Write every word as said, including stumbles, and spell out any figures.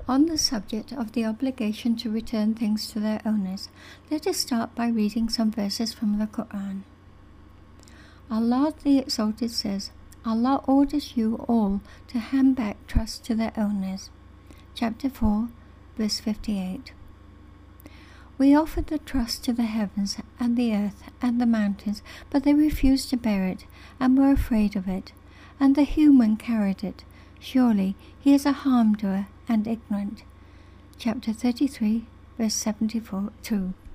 On the subject of the obligation to return things to their owners, let us start by reading some verses from the Quran. Allah the Exalted says, Allah orders you all to hand back trust to their owners. Chapter four, verse fifty-eight. We offered the trust to the heavens and the earth and the mountains, but they refused to bear it and were afraid of it, and the human carried it. Surely he is a harm doer and ignorant. Chapter thirty-three, verse seventy-four, two.